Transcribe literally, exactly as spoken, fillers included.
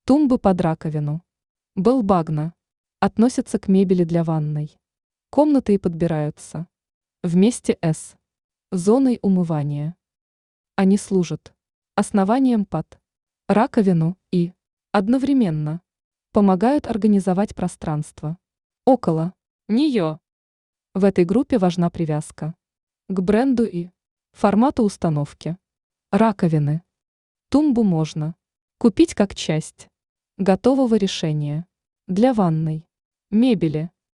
Тумбы под раковину. Белбагна. Относятся к мебели для ванной. Комнаты и подбираются. Вместе с зоной умывания. Они служат основанием под раковину и одновременно помогают организовать пространство около нее. В этой группе важна привязка к бренду и формату установки раковины. Тумбу можно купить как часть готового решения для ванной, мебели,